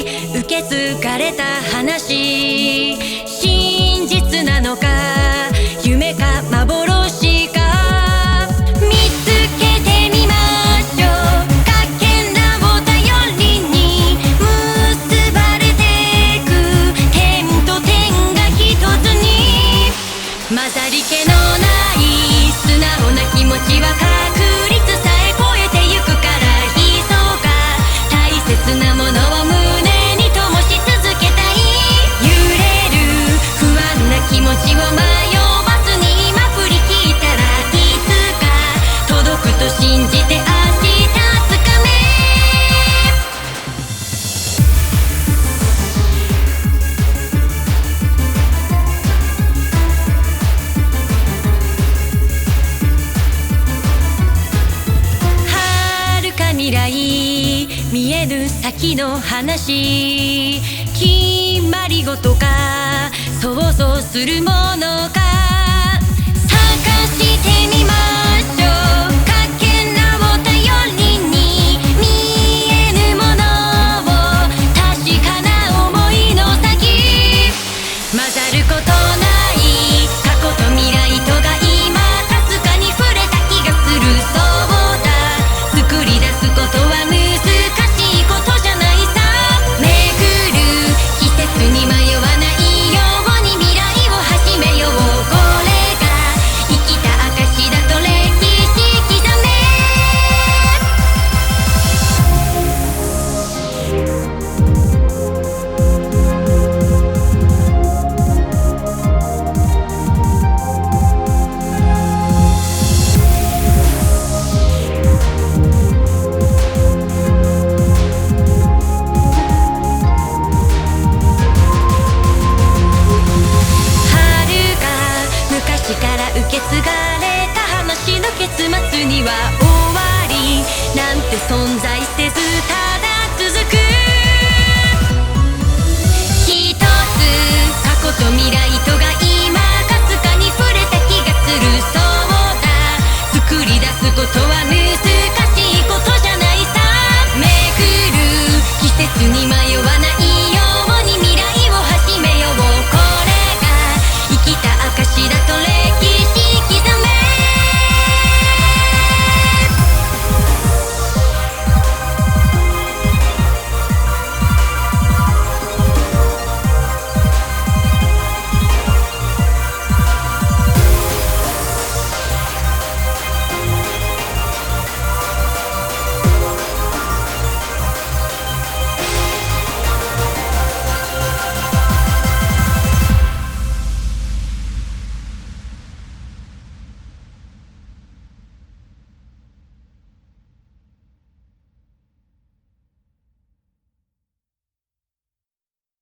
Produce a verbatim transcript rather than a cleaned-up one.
受け継がれた話、真実なのか夢か幻か見つけてみましょう。かけらを頼りに結ばれてく点と点が一つに混ざり気のない素直な気持ちは確率さえ超えてゆくからひそか大切なものを胸に灯し続けたい。揺れる不安な気持ちを迷わずに今振り切ったらいつか届くと信じて明日つかめ。遥か未来見える先の話、決まり事か想像するものか